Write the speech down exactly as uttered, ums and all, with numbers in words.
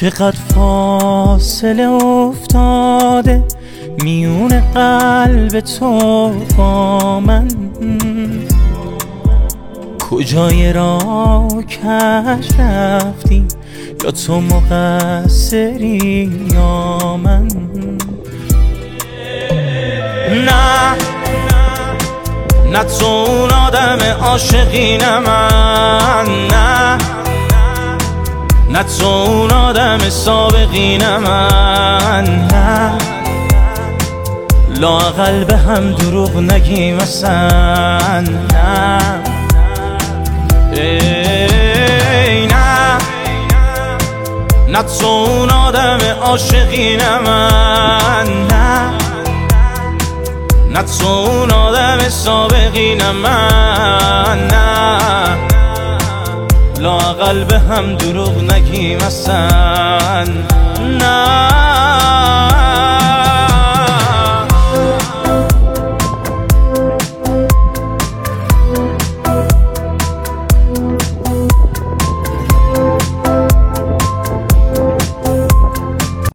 چقدر فاصله افتاده میون قلب تو با من، کجای راه کش رفتی، یا تو مقصری یا من؟ نه نه تو اون آدم عاشقی، نه من، نه نه تو اون آدم سابقی، نه من، نه لااقل به هم دروغ نگیم اصلا، نه ای نه نه تو اون آدم عاشقی، نه من، نه نه تو اون آدم سابقی، نه من، نه لااقل به هم دروغ نگیم اصلا، نه